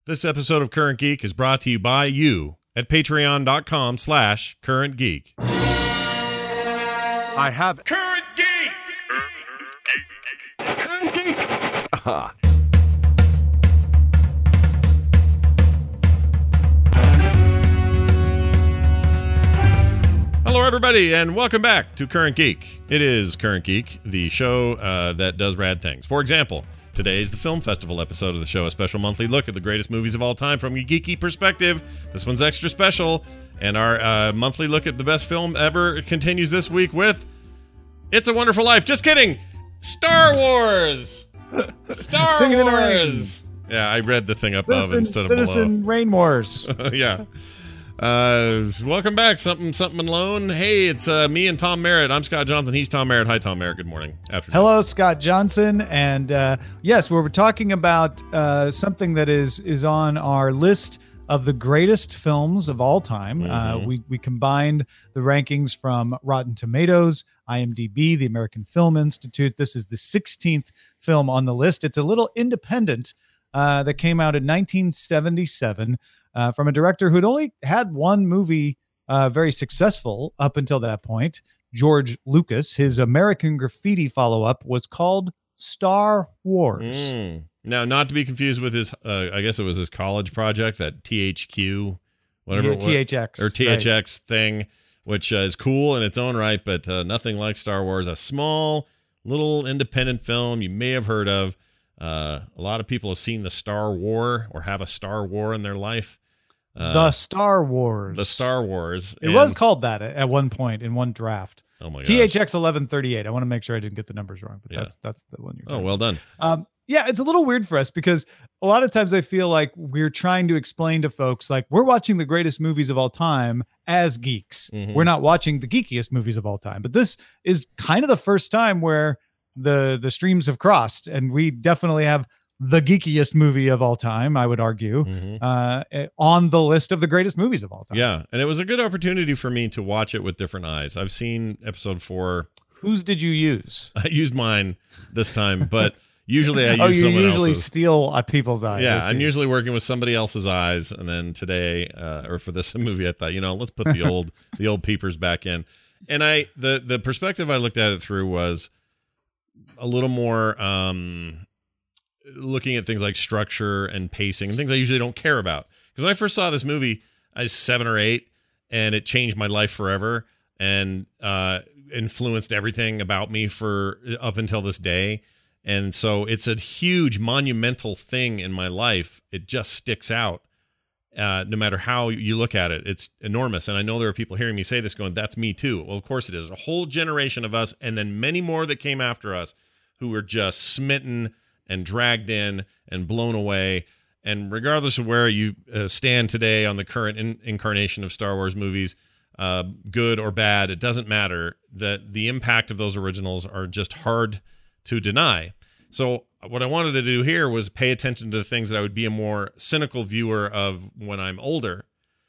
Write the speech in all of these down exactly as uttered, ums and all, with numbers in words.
This episode of Current Geek is brought to you by you at patreon.com slash current geek. I have Current Geek! Current Geek! Ah. Hello, everybody, and welcome back to Current Geek. It is Current Geek, the show uh, that does rad things. For example, today's the Film Festival episode of the show, a special monthly look at the greatest movies of all time from a geeky perspective. This one's extra special, and our uh, monthly look at the best film ever continues this week with It's a Wonderful Life. Just kidding! Star Wars! Star Singing Wars! Yeah, I read the thing above Citizen, instead of Citizen below. Rain Wars. Yeah. Uh, welcome back, something something alone. Hey, it's uh, me and Tom Merritt. I'm Scott Johnson. He's Tom Merritt. Hi, Tom Merritt. Good morning. Afternoon. Hello, Scott Johnson, and uh, yes, we're talking about uh, something that is is on our list of the greatest films of all time. Mm-hmm. Uh, we we combined the rankings from Rotten Tomatoes, IMDb, the American Film Institute. This is the sixteenth film on the list. It's a little independent uh, that came out in nineteen seventy-seven. Uh, from a director who'd only had one movie uh, very successful up until that point, George Lucas. His American Graffiti follow-up was called Star Wars. Mm. Now, not to be confused with his, uh, I guess it was his college project, that T H Q, whatever Yeah, it was. T H X. Or T H X right. thing, which uh, is cool in its own right, but uh, nothing like Star Wars. A small, little independent film you may have heard of. Uh, a lot of people have seen the Star War or have a Star War in their life. Uh, the Star Wars. The Star Wars. It was called that at one point in one draft. Oh my god. T H X eleven thirty-eight. I want to make sure I didn't get the numbers wrong, but yeah. that's that's the one you're Oh, well done. Um, yeah, it's a little weird for us because a lot of times I feel like we're trying to explain to folks, like, we're watching the greatest movies of all time as geeks. Mm-hmm. We're not watching the geekiest movies of all time. But this is kind of the first time where the the streams have crossed, and we definitely have the geekiest movie of all time, I would argue, mm-hmm. uh, on the list of the greatest movies of all time. Yeah, and it was a good opportunity for me to watch it with different eyes. I've seen episode four. Whose did you use? I used mine this time, but usually I use oh, you someone usually else's. steal uh, people's eyes. Yeah, I'm usually working with somebody else's eyes, and then today, uh, or for this movie, I thought, you know, let's put the old the old peepers back in. And I the the perspective I looked at it through was a little more. Um, looking at things like structure and pacing and things I usually don't care about. Because when I first saw this movie, I was seven or eight, and it changed my life forever and uh, influenced everything about me for up until this day. And so it's a huge, monumental thing in my life. It just sticks out uh, no matter how you look at it. It's enormous. And I know there are people hearing me say this going, that's me too. Well, of course it is. A whole generation of us, and then many more that came after us who were just smitten and dragged in and blown away. And regardless of where you uh, stand today on the current in- incarnation of Star Wars movies, uh, good or bad, it doesn't matter. The, the impact of those originals are just hard to deny. So what I wanted to do here was pay attention to the things that I would be a more cynical viewer of when I'm older.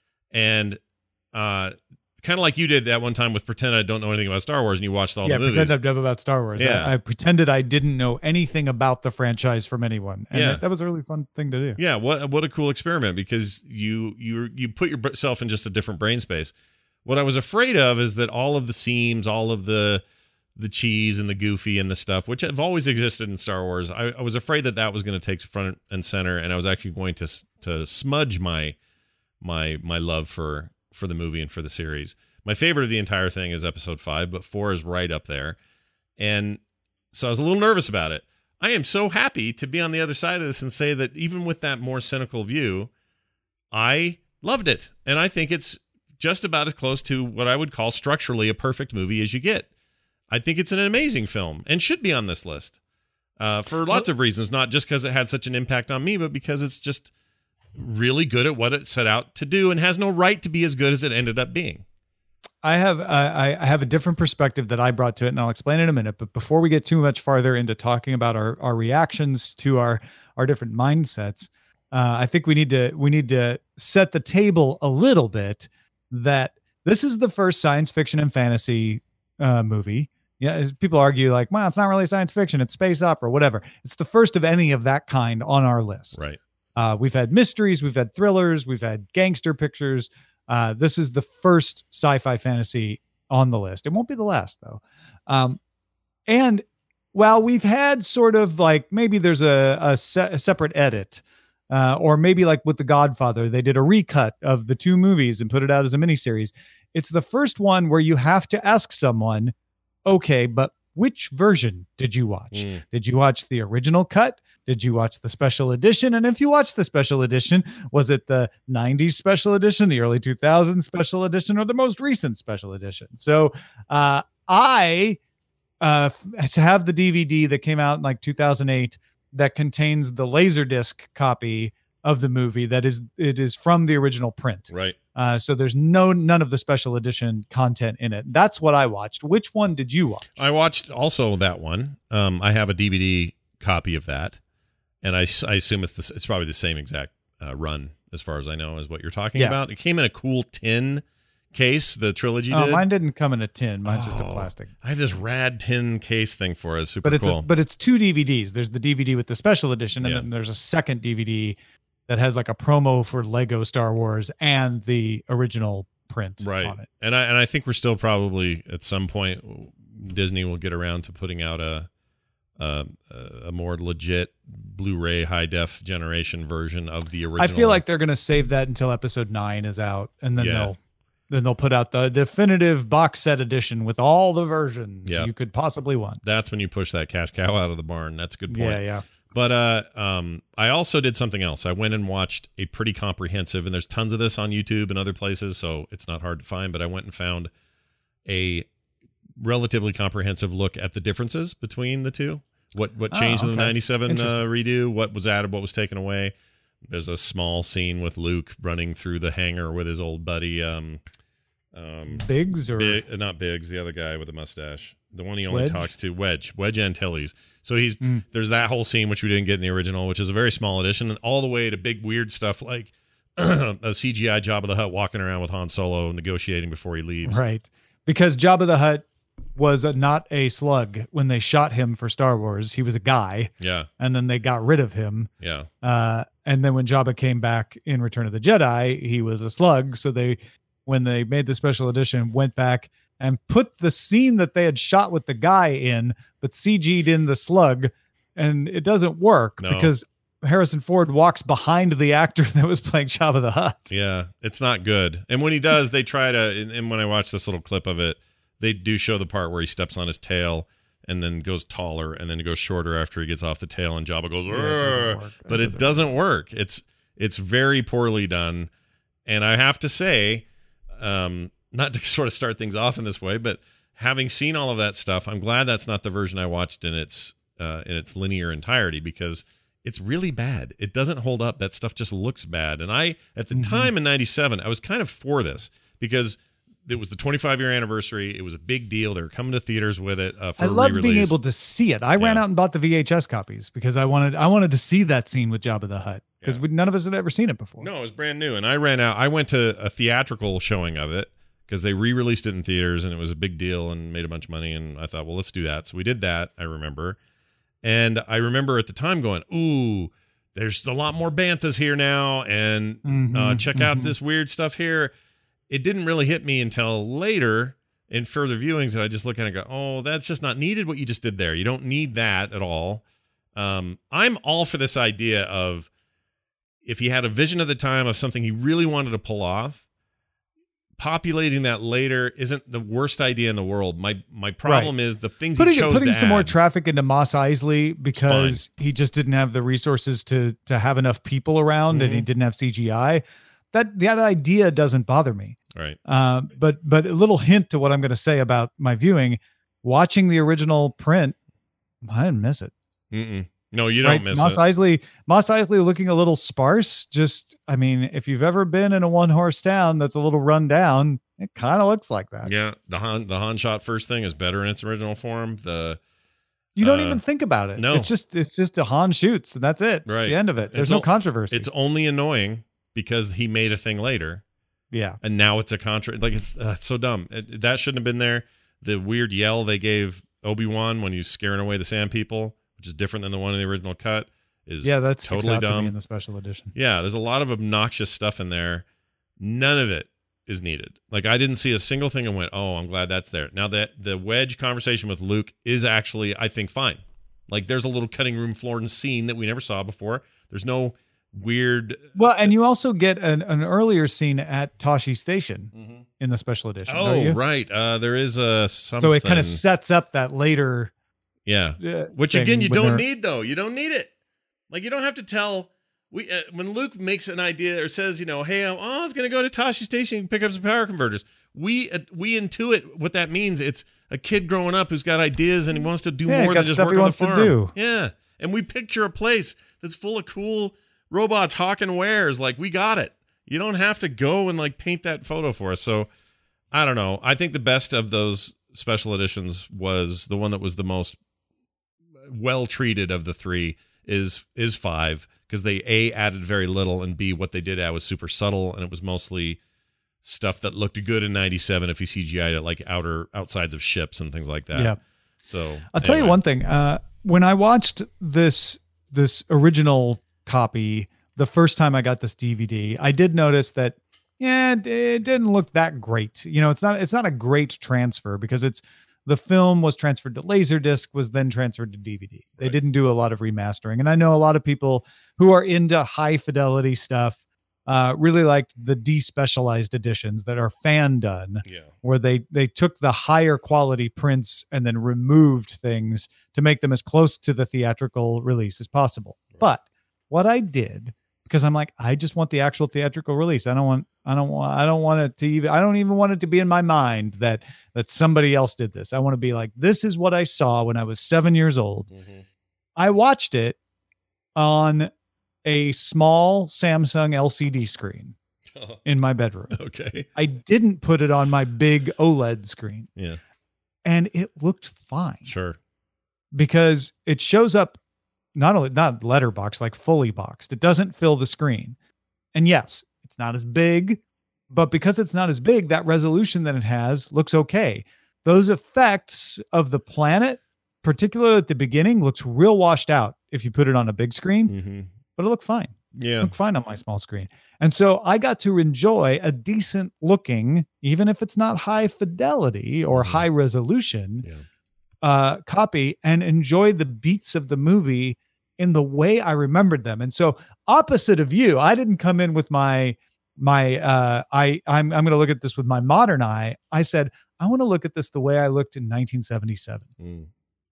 And uh, kind of like you did that one time with Pretend I Don't Know Anything About Star Wars, and you watched all yeah, the movies. Pretend I'm dumb about Star Wars. Yeah. I, I pretended I didn't know anything about the franchise from anyone. And Yeah. that, that was a really fun thing to do. Yeah, what what a cool experiment, because you you you put yourself in just a different brain space. What I was afraid of is that all of the seams, all of the the cheese and the goofy and the stuff, which have always existed in Star Wars, I, I was afraid that that was going to take front and center, and I was actually going to to smudge my my my love for for the movie and for the series. My favorite of the entire thing is episode five, but four is right up there. And so I was a little nervous about it. I am so happy to be on the other side of this and say that even with that more cynical view, I loved it. And I think it's just about as close to what I would call structurally a perfect movie as you get. I think it's an amazing film and should be on this list uh, for lots of reasons, not just because it had such an impact on me, but because it's just really good at what it set out to do and has no right to be as good as it ended up being. I have uh, I I have a different perspective that I brought to it, and I'll explain in a minute. But before we get too much farther into talking about our, our reactions to our our different mindsets, uh, I think we need to we need to set the table a little bit. That this is the first science fiction and fantasy uh, movie. Yeah, as people argue like, well, it's not really science fiction; it's space opera, whatever. It's the first of any of that kind on our list. Right. Uh, we've had mysteries, we've had thrillers, we've had gangster pictures. Uh, this is the first sci-fi fantasy on the list. It won't be the last, though. Um, and while we've had sort of like maybe there's a, a, se- a separate edit, uh, or maybe like with The Godfather, they did a recut of the two movies and put it out as a miniseries. It's the first one where you have to ask someone, okay, but which version did you watch? Mm. Did you watch the original cut? Did you watch the special edition? And if you watched the special edition, was it the nineties special edition, the early two thousands special edition, or the most recent special edition? So uh, I uh, have the D V D that came out in like two thousand eight that contains the Laserdisc copy of the movie that is it is from the original print. Right. Uh, so there's no none of the special edition content in it. That's what I watched. Which one did you watch? I watched also that one. Um, I have a D V D copy of that, and I, I assume it's the, it's probably the same exact uh, run as far as I know as what you're talking yeah. about. It came in a cool tin case. The trilogy oh, did. Mine didn't come in a tin. Mine's oh, just a plastic. I have this rad tin case thing for it. It's super but it's cool. A, but it's two D V Ds. There's the D V D with the special edition, and yeah. then there's a second D V D that has like a promo for Lego Star Wars and the original print right. on it. And I and I think we're still probably at some point Disney will get around to putting out a a, a more legit Blu-ray high def generation version of the original. I feel like they're going to save that until episode nine is out, and then yeah. they'll then they'll put out the definitive box set edition with all the versions yep. you could possibly want. That's when you push that cash cow out of the barn. That's a good point. Yeah, yeah. But uh, um, I also did something else. I went and watched a pretty comprehensive, and there's tons of this on YouTube and other places, so it's not hard to find, but I went and found a relatively comprehensive look at the differences between the two. What what changed oh, okay. in the ninety-seven uh, redo, what was added, what was taken away. There's a small scene with Luke running through the hangar with his old buddy. Um, um, Biggs or Big, not Biggs, the other guy with the mustache. The one he only Wedge? talks to, Wedge, Wedge Antilles. So he's Mm. there's that whole scene which we didn't get in the original, which is a very small edition, and all the way to big weird stuff like a C G I Jabba the Hutt walking around with Han Solo negotiating before he leaves. right, because Jabba the Hutt was a, not a slug when they shot him for Star Wars. He was a guy, Yeah, and then they got rid of him. yeah, Uh, and then when Jabba came back in Return of the Jedi, he was a slug. So they, when they made the special edition, went back and put the scene that they had shot with the guy in, but C G'd in the slug, and it doesn't work No. because Harrison Ford walks behind the actor that was playing Jabba the Hutt. yeah. It's not good. And when he does, they try to. And, and when I watch this little clip of it, they do show the part where he steps on his tail and then goes taller and then it goes shorter after he gets off the tail, and Jabba goes, Yeah, it doesn't work. but it doesn't work. It's it's very poorly done, and I have to say, um, not to sort of start things off in this way, but having seen all of that stuff, I'm glad that's not the version I watched in its uh, in its linear entirety, because it's really bad. It doesn't hold up. That stuff just looks bad. And I, at the Mm-hmm. time in ninety-seven, I was kind of for this because it was the twenty-five year anniversary. It was a big deal. They were coming to theaters with it uh, for I a loved being re-release. able to see it. I ran Yeah. out and bought the V H S copies because I wanted I wanted to see that scene with Jabba the Hutt because Yeah. none of us had ever seen it before. No, it was brand new. And I ran out. I went to a theatrical showing of it because they re-released it in theaters and it was a big deal and made a bunch of money. And I thought, well, let's do that. So we did that, I remember. And I remember at the time going, ooh, there's a lot more banthas here now. And Mhm, uh, check out mhm. this weird stuff here. It didn't really hit me until later in further viewings that I just look at it and go, oh, that's just not needed what you just did there. You don't need that at all. Um, I'm all for this idea of if he had a vision at the time of something he really wanted to pull off, populating that later isn't the worst idea in the world. My my problem is the things Putting he chose putting to some add. more traffic into Mos Eisley because he just didn't have the resources to to have enough people around and he Mhm. didn't have C G I. That that idea doesn't bother me. Right. Uh, but but a little hint to what I'm going to say about my viewing, watching the original print, I didn't miss it. Mm-mm. No, you don't Right? miss Mos it. Eisley, Mos Eisley looking a little sparse. Just, I mean, if you've ever been in a one horse town that's a little run down, it kind of looks like that. Yeah, the Han the Han shot first thing is better in its original form. The You don't Uh, even think about it. no. It's just it's just a Han shoots and that's it. Right. The end of it. There's It's no o- controversy. it's only annoying because he made a thing later, yeah. and now it's a contra. Like it's, uh, it's so dumb. It, that shouldn't have been there. The weird yell they gave Obi-Wan when he was scaring away the Sand People, which is different than the one in the original cut. is Yeah, that sticks totally out to me dumb. in the special edition. Yeah, there's a lot of obnoxious stuff in there. None of it is needed. Like, I didn't see a single thing and went, oh, I'm glad that's there. Now, that the Wedge conversation with Luke is actually, I think, fine. Like, there's a little cutting room floor and scene that we never saw before. There's no weird. Well, and you also get an, an earlier scene at Tashi Station Mhm. in the special edition. don't Oh, you? right. Uh, there is a something. So it kind of sets up that later. Yeah. Uh, Which, thing again, you when don't they're- need, though. You don't need it. Like, you don't have to tell. We uh, when Luke makes an idea or says, you know, hey, oh, I was going to go to Tashi Station and pick up some power converters. We uh, we intuit what that means. It's a kid growing up who's got ideas and he wants to do Yeah, more got than just stuff work he on the wants to farm. do. Yeah. And we picture a place that's full of cool robots hawking wares. Like, we got it. You don't have to go and like paint that photo for us. So I don't know. I think the best of those special editions was the one that was the most well treated of the three is is five, because they A, added very little, and B, what they did add was super subtle, and it was mostly stuff that looked good in ninety-seven if you C G I'd it, like outer outsides of ships and things like that. Yeah. So I'll tell you anyway. one thing. Uh, when I watched this this original copy the first time I got this D V D, I did notice that yeah, it, it didn't look that great. You know, it's not it's not a great transfer because it's the film was transferred to Laserdisc, was then transferred to D V D. They Right. didn't do a lot of remastering, and I know a lot of people who are into high fidelity stuff uh, really liked the despecialized editions that are fan done, Yeah. where they they took the higher quality prints and then removed things to make them as close to the theatrical release as possible. Right. But what I did, because I'm like, I just want the actual theatrical release. I don't want I don't want I don't want it to even I don't even want it to be in my mind that that somebody else did this. I want to be like, this is what I saw when I was seven years old. Mhm. I watched it on a small Samsung L C D screen in my bedroom. Okay. I didn't put it on my big OLED screen, Yeah. and it looked fine Sure. because it shows up not only not letterbox, like fully boxed. It doesn't fill the screen. And yes, it's not as big, but because it's not as big, that resolution that it has looks okay. Those effects of the planet, particularly at the beginning, looks real washed out if you put it on a big screen, hmm but it looked fine. Yeah. Look fine on my small screen. And so I got to enjoy a decent looking, even if it's not high fidelity or Mhm. high resolution Yeah. uh, copy, and enjoy the beats of the movie in the way I remembered them. And so opposite of you, I didn't come in with my, my, uh, I, I'm, I'm going to look at this with my modern eye. I said, I want to look at this the way I looked in nineteen seventy-seven. Mm.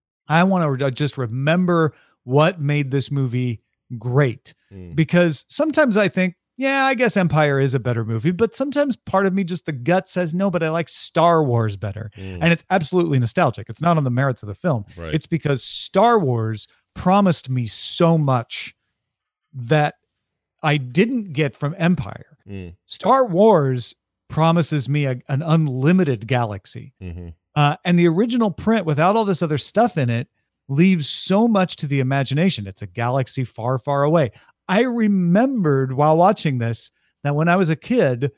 I want to just remember what made this movie great. Mm. Because sometimes I think, yeah, I guess Empire is a better movie, but sometimes part of me, just the gut says no, but I like Star Wars better. Mm. And it's absolutely nostalgic. It's not on the merits of the film. Right. It's because Star Wars promised me so much that I didn't get from Empire. Mm. Star Wars promises me a, an unlimited galaxy. hmm Uh, and the original print, without all this other stuff in it, leaves so much to the imagination. It's a galaxy far, far away. I remembered while watching this that when I was a kid,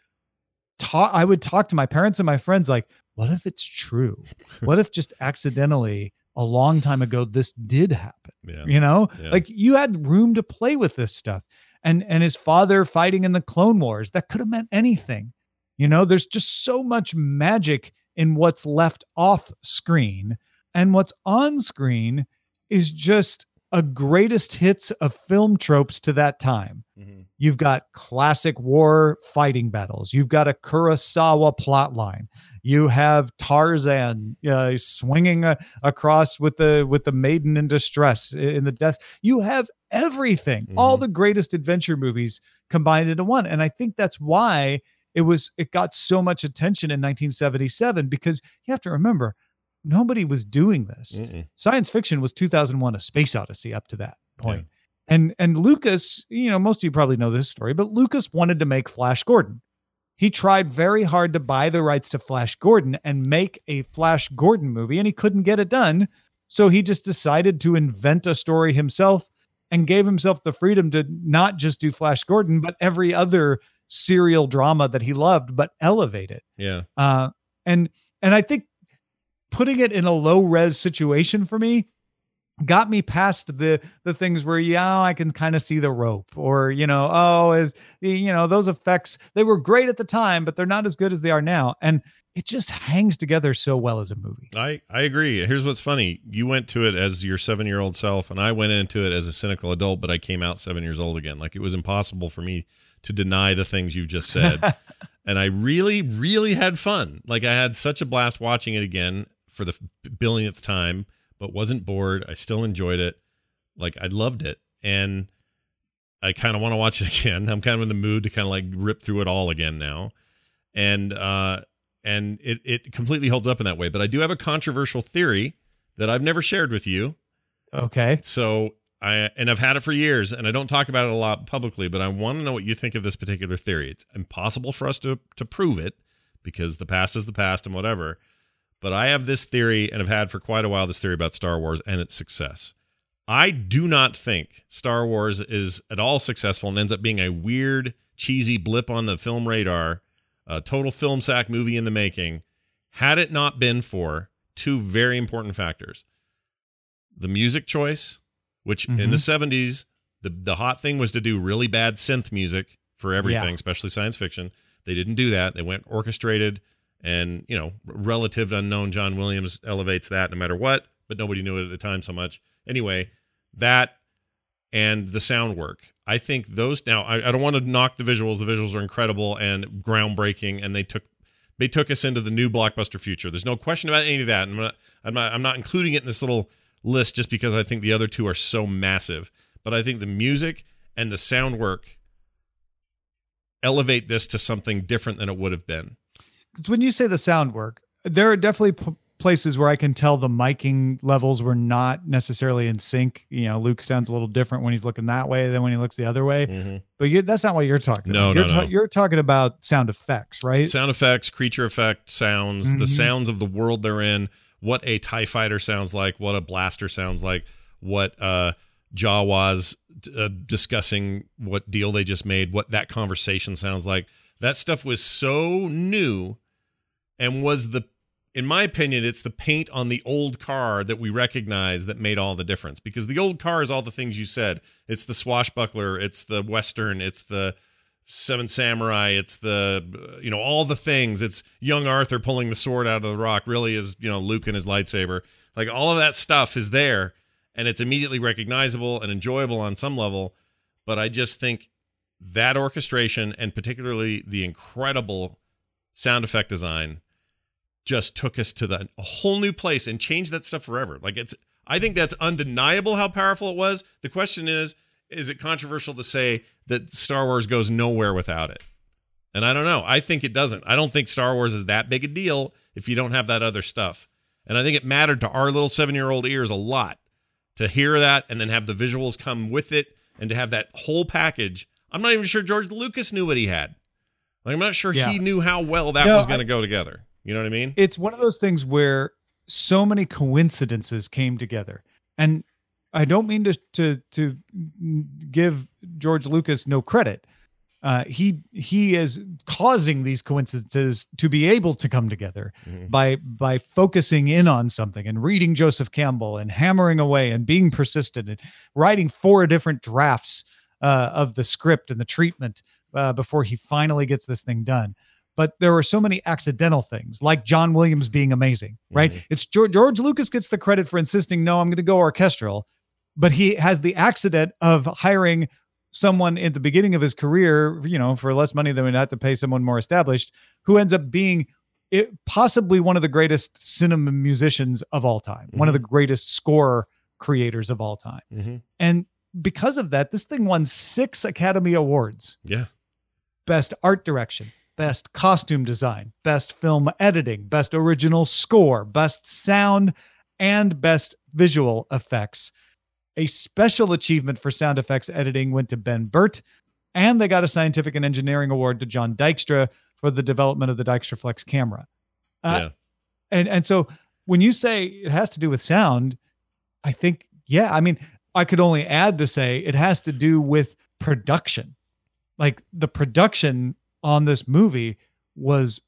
ta- I would talk to my parents and my friends like, what if it's true? What if just accidentally a long time ago this did happen? Yeah. You know, Yeah. like you had room to play with this stuff. And and his father fighting in the Clone Wars, that could have meant anything. You know, there's just so much magic in what's left off screen, and what's on screen is just a greatest hits of film tropes to that time. Mhm. You've got classic war fighting battles. You've got a Kurosawa plot line. You have Tarzan uh, swinging uh, across with the with the maiden in distress in the death. You have everything, all Mhm. the greatest adventure movies combined into one. And I think that's why it was it got so much attention in nineteen seventy-seven, because you have to remember, nobody was doing this. Mm-mm. Science fiction was two thousand one: A Space Odyssey up to that point. And and Lucas, you know, most of you probably know this story, but Lucas wanted to make Flash Gordon. He tried very hard to buy the rights to Flash Gordon and make a Flash Gordon movie, and he couldn't get it done. So he just decided to invent a story himself and gave himself the freedom to not just do Flash Gordon, but every other serial drama that he loved, but elevate it. Yeah. Uh, and and I think putting it in a low res situation for me got me past the the things where, yeah, I can kind of see the rope, or, you know, oh, is you know, those effects, they were great at the time, but they're not as good as they are now. And it just hangs together so well as a movie. I, I agree. Here's what's funny. You went to it as your seven-year-old self, and I went into it as a cynical adult, but I came out seven years old again. Like, it was impossible for me to deny the things you've just said. And I really, really had fun. Like, I had such a blast watching it again for the billionth time, but wasn't bored. I still enjoyed it. Like, I loved it. And I kind of want to watch it again. I'm kind of in the mood to kind of like rip through it all again now. And, uh, and it, it completely holds up in that way. But I do have a controversial theory that I've never shared with you. Okay. So I, and I've had it for years, and I don't talk about it a lot publicly, but I want to know what you think of this particular theory. It's impossible for us to, to prove it because the past is the past and whatever. But I have this theory, and have had for quite a while, this theory about Star Wars and its success. I do not think Star Wars is at all successful and ends up being a weird, cheesy blip on the film radar, a total film sack movie in the making, had it not been for two very important factors. The music choice, which mm-hmm. in the seventies, the, the hot thing was to do really bad synth music for everything, yeah. especially science fiction. They didn't do that. They went orchestrated. And, you know, relative unknown John Williams elevates that no matter what, but nobody knew it at the time so much. Anyway, that and the sound work. I think those now, I, I don't want to knock the visuals. The visuals are incredible and groundbreaking, and they took they took us into the new blockbuster future. There's no question about any of that. And I'm not, I'm not, I'm not including it in this little list just because I think the other two are so massive. But I think the music and the sound work elevate this to something different than it would have been. Because when you say the sound work, there are definitely p- places where I can tell the miking levels were not necessarily in sync. You know, Luke sounds a little different when he's looking that way than when he looks the other way. Mm-hmm. But you, that's not what you're talking no, about. No, you're, no, ta- you're talking about sound effects, right? Sound effects, creature effect sounds, mm-hmm. the sounds of the world they're in, what a TIE fighter sounds like, what a blaster sounds like, what uh, Jawas uh, discussing what deal they just made, what that conversation sounds like. That stuff was so new and was the, in my opinion, it's the paint on the old car that we recognize that made all the difference. Because the old car is all the things you said. It's the swashbuckler, it's the Western, it's the Seven Samurai, it's the, you know, all the things. It's young Arthur pulling the sword out of the rock, really is, you know, Luke and his lightsaber. Like, all of that stuff is there, and it's immediately recognizable and enjoyable on some level. But I just think that orchestration, and particularly the incredible sound effect design, just took us to the, a whole new place and changed that stuff forever. Like, it's, I think that's undeniable how powerful it was. The question is, is it controversial to say that Star Wars goes nowhere without it? And I don't know. I think it doesn't. I don't think Star Wars is that big a deal if you don't have that other stuff. And I think it mattered to our little seven-year-old ears a lot to hear that and then have the visuals come with it and to have that whole package. I'm not even sure George Lucas knew what he had. Like, I'm not sure yeah. he knew how well that no, was going to go together. You know what I mean? It's one of those things where so many coincidences came together. And I don't mean to to to give George Lucas no credit. Uh, he he is causing these coincidences to be able to come together mm-hmm. by by focusing in on something and reading Joseph Campbell and hammering away and being persistent and writing four different drafts uh, of the script and the treatment uh, before he finally gets this thing done. But there were so many accidental things, like John Williams being amazing, right? Mm-hmm. It's George, George Lucas gets the credit for insisting, no, I'm going to go orchestral. But he has the accident of hiring someone at the beginning of his career, you know, for less money than we'd have to pay someone more established, who ends up being it, possibly one of the greatest cinema musicians of all time, mm-hmm. one of the greatest score creators of all time. Mm-hmm. And because of that, this thing won six Academy Awards. Yeah. Best art direction, best costume design, best film editing, best original score, best sound, and best visual effects. A special achievement for sound effects editing went to Ben Burt, and they got a scientific and engineering award to John Dykstra for the development of the Dykstra Flex camera. Uh, yeah. And, and so when you say it has to do with sound, I think, yeah, I mean, I could only add to say it has to do with production. Like, the production on this movie was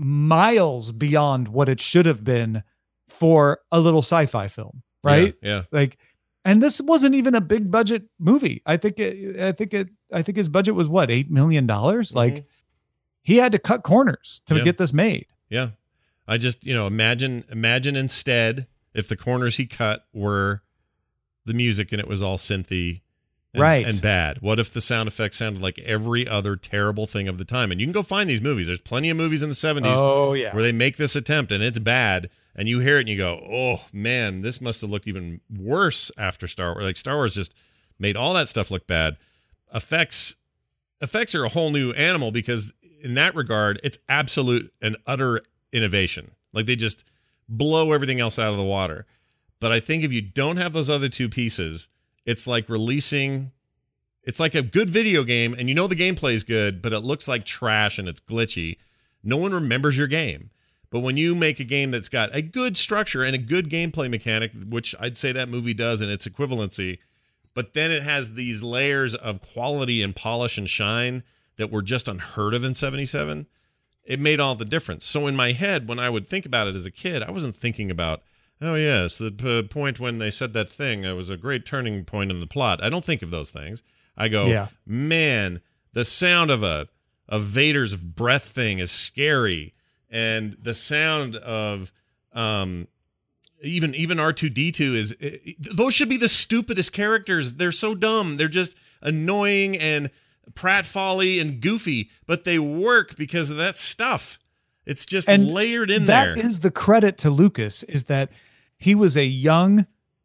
miles beyond what it should have been for a little sci-fi film, right? Yeah. yeah. Like, And this wasn't even a big budget movie. I think it, I think it, I think his budget was what, eight million dollars. Mm-hmm. Like he had to cut corners to Yeah. get this made. Yeah. I just, you know, imagine, imagine instead if the corners he cut were the music and it was all synthy and, Right. and bad. What if the sound effects sounded like every other terrible thing of the time? And you can go find these movies. There's plenty of movies in the seventies Oh yeah. where they make this attempt and it's bad. And you hear it and you go, oh man, this must have looked even worse after Star Wars. Like Star Wars just made all that stuff look bad. Effects, effects are a whole new animal because in that regard, it's absolute and utter innovation. Like they just blow everything else out of the water. But I think if you don't have those other two pieces, it's like releasing, it's like a good video game and you know the gameplay is good, but it looks like trash and it's glitchy. No one remembers your game. But when you make a game that's got a good structure and a good gameplay mechanic, which I'd say that movie does in its equivalency, but then it has these layers of quality and polish and shine that were just unheard of in seventy-seven, it made all the difference. So in my head, when I would think about it as a kid, I wasn't thinking about, oh yes, the p- point when they said that thing, it was a great turning point in the plot. I don't think of those things. I go, Yeah. man, the sound of a of Vader's breath thing is scary. And the sound of um, even even R two D two is it, those should be the stupidest characters. They're so dumb. They're just annoying and pratfally and goofy, but they work because of that stuff. It's just And layered in that there. is the credit to Lucas, is that he was a young,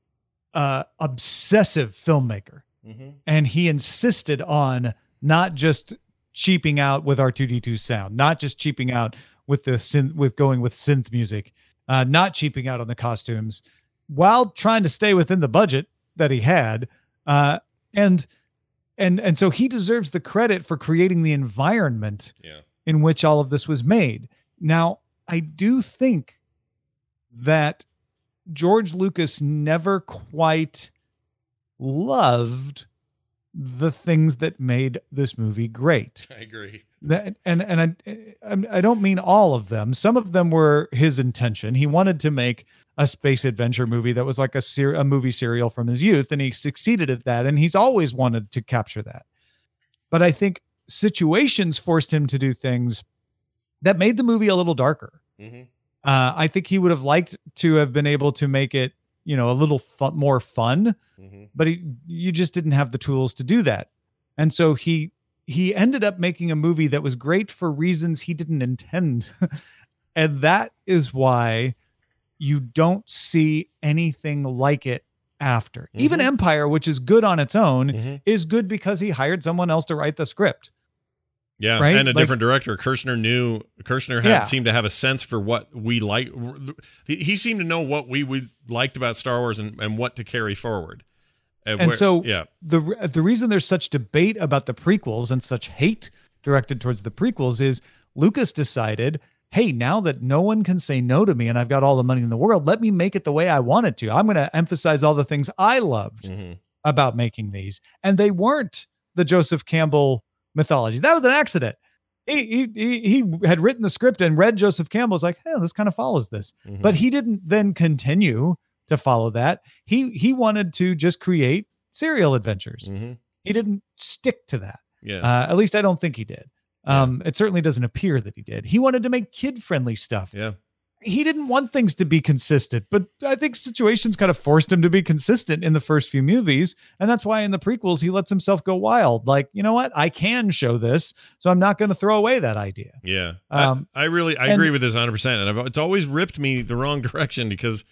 uh, obsessive filmmaker, Mm-hmm. and he insisted on not just cheaping out with R two D two sound, not just cheaping out with the synth, with going with synth music, uh, not cheaping out on the costumes, while trying to stay within the budget that he had, uh, and and and so he deserves the credit for creating the environment Yeah. in which all of this was made. Now, I do think that George Lucas never quite loved the things that made this movie great. I agree. That, and and I I don't mean all of them. Some of them were his intention. He wanted to make a space adventure movie that was like a ser- a movie serial from his youth, and he succeeded at that. And he's always wanted to capture that. But I think situations forced him to do things that made the movie a little darker. Mm-hmm. Uh, I think he would have liked to have been able to make it, you know, a little fun, more fun, Mm-hmm. but he, you just didn't have the tools to do that. And so he, he ended up making a movie that was great for reasons he didn't intend. And that is why you don't see anything like it after. Mhm. Even Empire, which is good on its own, Mm-hmm. is good because he hired someone else to write the script. Yeah, Right? and a Like- different director. Kirshner knew. Kirshner had Yeah. seemed to have a sense for what we like. He, he seemed to know what we, we liked about Star Wars and, and what to carry forward. And where- so yeah, the the reason there's such debate about the prequels and such hate directed towards the prequels is Lucas decided, hey, now that no one can say no to me and I've got all the money in the world, let me make it the way I wanted to. I'm going to emphasize all the things I loved Mhm. about making these. And they weren't the Joseph Campbell mythology. That was an accident. He, he, he he had written the script and read Joseph Campbell, was like, hey, this kind of follows this. Mhm. But he didn't then continue to follow that. He he wanted to just create serial adventures. Mhm. He didn't stick to that. yeah, Uh, at least I don't think he did. Um, It certainly doesn't appear that he did. He wanted to make kid-friendly stuff. yeah. He didn't want things to be consistent, but I think situations kind of forced him to be consistent in the first few movies. And that's why in the prequels, he lets himself go wild. Like, you know what? I can show this, so I'm not going to throw away that idea. Yeah, Um, I, I really I and- agree with this one hundred percent, and I've, it's always ripped me the wrong direction because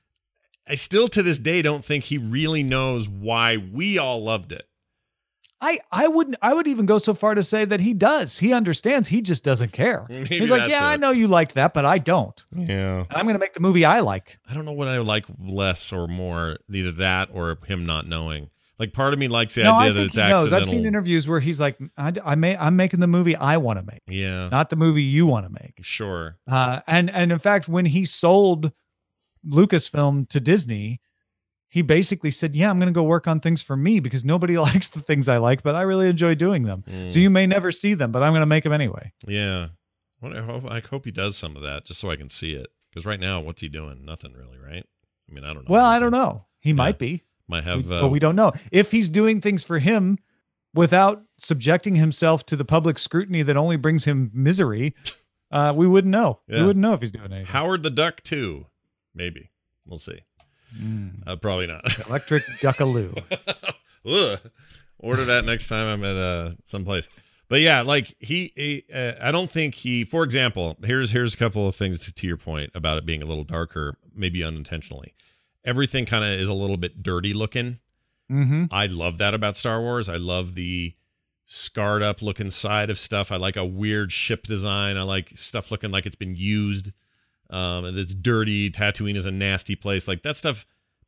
I still to this day don't think he really knows why we all loved it. I, I wouldn't, I would even go so far to say that he does. He understands. He just doesn't care. Maybe He's like, that's yeah, I it. know you liked that, but I don't. Yeah, I'm going to make the movie I like. I don't know what I like less or more, either that or him not knowing. Like part of me likes the No, idea I that think it's he knows. accidental. I've seen interviews where he's like, I, I may, I'm making the movie I want to make, Yeah, not the movie you want to make. sure. Uh, and and in fact, when he sold Lucasfilm to Disney, he basically said, yeah, I'm going to go work on things for me because nobody likes the things I like, but I really enjoy doing them. Mm. So you may never see them, but I'm going to make them anyway. Yeah. What I hope I hope he does some of that just so I can see it. Because right now, what's he doing? Nothing really, right? I mean, I don't know. Well, what I he's don't doing. know. He might be. Might have, we, uh, but we don't know if he's doing things for him without subjecting himself to the public scrutiny that only brings him misery. Uh, we wouldn't know. Yeah. We wouldn't know if he's doing anything. Howard the Duck too, maybe. We'll see. Mm. Uh, probably not. Electric Duckaloo. Ugh. Order that next time I'm at uh, someplace. But yeah, like he, he uh, I don't think he. For example, here's here's a couple of things to, to your point about it being a little darker, maybe unintentionally. Everything kind of is a little bit dirty looking. Mm-hmm. I love that about Star Wars. I love the scarred up looking side of stuff. I like a weird ship design. I like stuff looking like it's been used. Um, and it's dirty. Tatooine is a nasty place. Like that stuff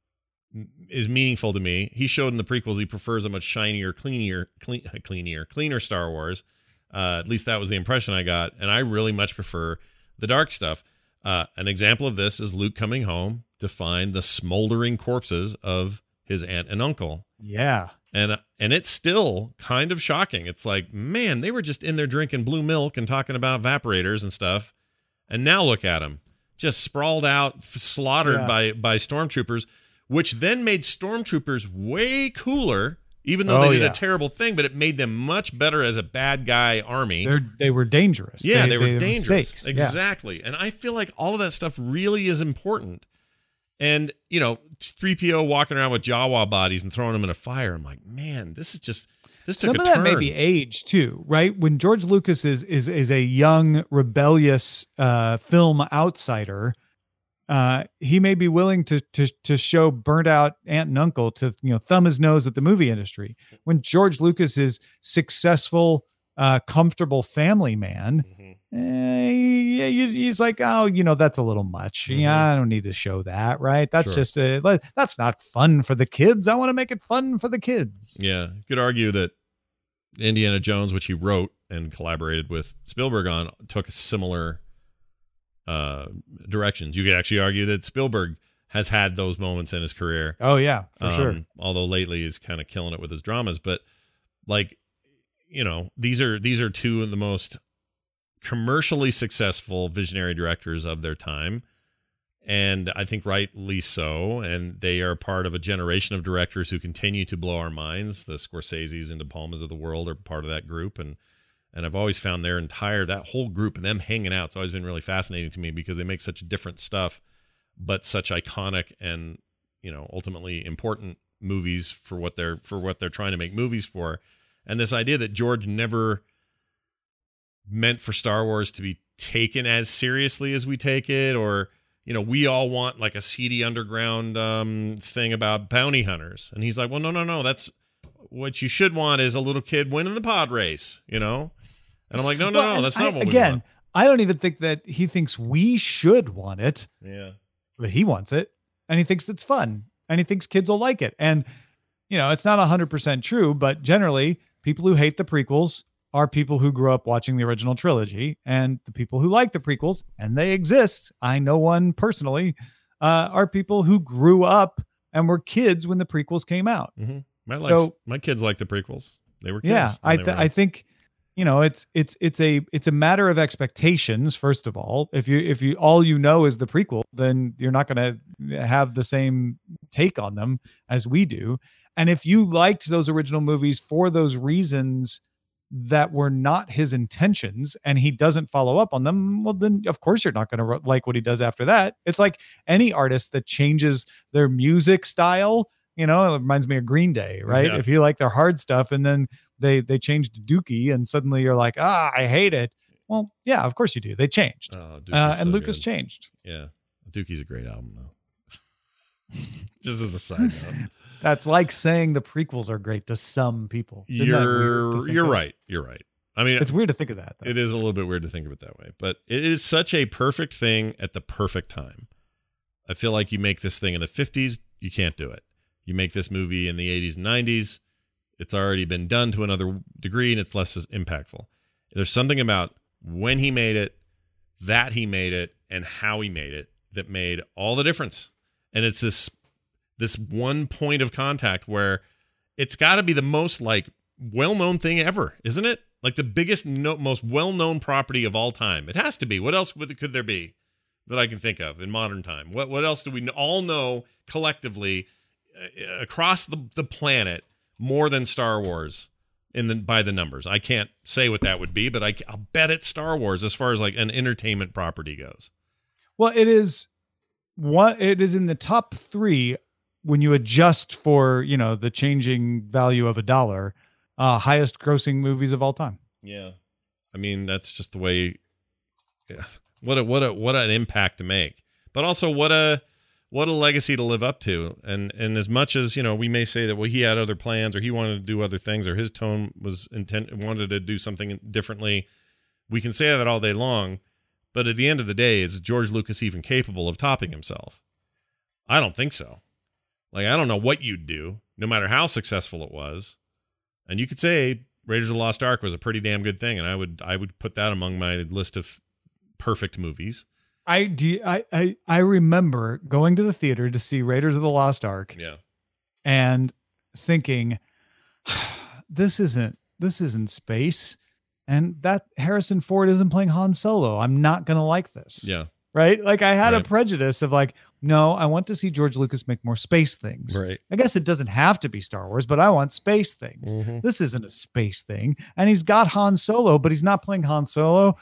is meaningful to me. He showed in the prequels he prefers a much shinier, cleaner, clean, cleaner, cleaner Star Wars. Uh, at least that was the impression I got. And I really much prefer the dark stuff. Uh, an example of this is Luke coming home to find the smoldering corpses of his aunt and uncle. Yeah. And and it's still kind of shocking. It's like, man, they were just in there drinking blue milk and talking about evaporators and stuff. And now look at them, just sprawled out, slaughtered Yeah. by by stormtroopers, which then made stormtroopers way cooler, even though Oh, they did yeah. a terrible thing, but it made them much better as a bad guy army. They're, they were dangerous. Yeah, they, they were they dangerous. mistakes. Yeah. Exactly. And I feel like all of that stuff really is important. And, you know, three P O walking around with Jawa bodies and throwing them in a fire. I'm like, man, this is just, this took Some a of that turn. may be age too, right? When George Lucas is is is a young, rebellious uh, film outsider, uh, he may be willing to to to show burnt out aunt and uncle to you know thumb his nose at the movie industry. When George Lucas is successful, uh, comfortable family man, Mhm. eh, yeah, you, he's like, oh, you know, that's a little much. Mhm. Yeah, I don't need to show that, right? That's Sure. just a, let- that's not fun for the kids. I want to make it fun for the kids. Yeah. You could argue that Indiana Jones, which he wrote and collaborated with Spielberg on, took similar uh, directions. You could actually argue that Spielberg has had those moments in his career. Oh yeah, for Um, sure. Although lately he's kind of killing it with his dramas, but like, you know, these are these are two of the most commercially successful visionary directors of their time, and I think rightly so. And they are part of a generation of directors who continue to blow our minds. The Scorseses and De Palmas of the world are part of that group, and and I've always found their entire that whole group and them hanging out. It's always been really fascinating to me because they make such different stuff, but such iconic and, you know, ultimately important movies for what they're for what they're trying to make movies for. And this idea that George never meant for Star Wars to be taken as seriously as we take it, or, you know, we all want like a seedy underground um, thing about bounty hunters. And he's like, well, no, no, no. That's what you should want is a little kid winning the pod race, you know? And I'm like, no, no, Well, no, and that's I- not what we again, want. I don't even think that he thinks we should want it, Yeah. but he wants it, and he thinks it's fun, and he thinks kids will like it. And you know, it's not one hundred percent true, but generally, people who hate the prequels are people who grew up watching the original trilogy, and the people who like the prequels, and they exist, I know one personally, uh, are people who grew up and were kids when the prequels came out. Mm-hmm. My, likes, So- my kids like the prequels. They were kids. Yeah, when I they th- were- I think, you know, it's it's it's a it's a matter of expectations. First of all, if you if you all you know is the prequel, then you're not going to have the same take on them as we do. And if you liked those original movies for those reasons that were not his intentions, and he doesn't follow up on them, well, then of course you're not going to like what he does after that. It's like any artist that changes their music style. You know, it reminds me of Green Day, right? Yeah. If you like their hard stuff and then they they changed to Dookie, and suddenly you're like, ah, I hate it. Well, yeah, of course you do. They changed, Oh, Dookie's uh, so and Lucas good. changed. Yeah. Dookie's a great album, though. Just as a side note. That's like saying the prequels are great to some people. Isn't that weird to You're think you're of? right. You're right. I mean, It's weird to think of that. though. it is a little bit weird to think of it that way, but it is such a perfect thing at the perfect time. I feel like you make this thing in the fifties, you can't do it. You make this movie in the eighties and nineties, it's already been done to another degree and it's less as impactful. There's something about when he made it, that he made it, and how he made it that made all the difference. And it's this this one point of contact where it's got to be the most like well-known thing ever, isn't it? Like the biggest, no, most well-known property of all time. It has to be. What else would, could there be that I can think of in modern time? What what else do we all know collectively uh, across the, the planet more than Star Wars in the by the numbers. I can't say what that would be, but I, I'll bet it's Star Wars as far as like an entertainment property goes. Well, it is what it is in the top three when you adjust for, you know, the changing value of a dollar, uh, highest grossing movies of all time. Yeah. I mean, that's just the way. Yeah. What a, what a, what an impact to make, but also what a, what a legacy to live up to. And, and as much as, you know, we may say that, well, he had other plans or he wanted to do other things or his tone was intent, wanted to do something differently. We can say that all day long, but at the end of the day, is George Lucas even capable of topping himself? I don't think so. Like, I don't know what you'd do, no matter how successful it was. And you could say Raiders of the Lost Ark was a pretty damn good thing. And I would, I would put that among my list of perfect movies. I, do, I, I, I remember going to the theater to see Raiders of the Lost Ark. Yeah. And thinking, this isn't, this isn't space. And that Harrison Ford isn't playing Han Solo. I'm not going to like this. Yeah. Right. Like I had Right. a prejudice of like, no, I want to see George Lucas make more space things. Right. I guess it doesn't have to be Star Wars, but I want space things. Mhm. This isn't a space thing. And he's got Han Solo, but he's not playing Han Solo.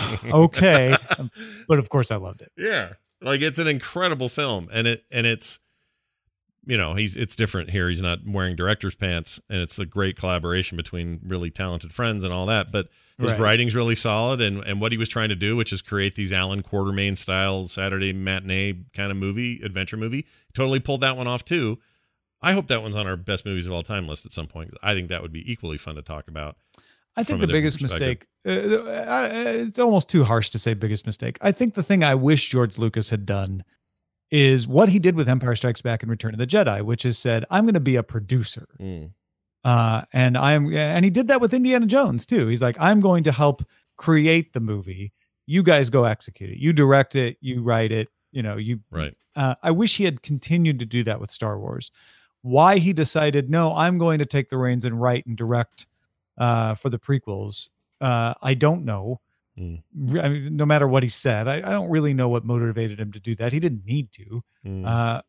Okay. But of course I loved it. Yeah. Like it's an incredible film. And it, and it's, you know, he's, it's different here. He's not wearing director's pants and it's a great collaboration between really talented friends and all that. But his Right. writing's really solid. And, and what he was trying to do, which is create these Alan Quartermain style Saturday matinee kind of movie, adventure movie, totally pulled that one off too. I hope that one's on our best movies of all time list at some point. I think that would be equally fun to talk about. I think from a the different biggest perspective. mistake, uh, uh, it's almost too harsh to say biggest mistake. I think the thing I wish George Lucas had done is what he did with Empire Strikes Back and Return of the Jedi, which is said, I'm going to be a producer. Mm. Uh, and I'm, and he did that with Indiana Jones too. He's like, I'm going to help create the movie. You guys go execute it. You direct it. You write it. You know, you, Right. uh, I wish he had continued to do that with Star Wars. Why he decided, no, I'm going to take the reins and write and direct, uh, for the prequels. Uh, I don't know. Mm. I mean, no matter what he said, I, I don't really know what motivated him to do that. He didn't need to. Mm. Uh,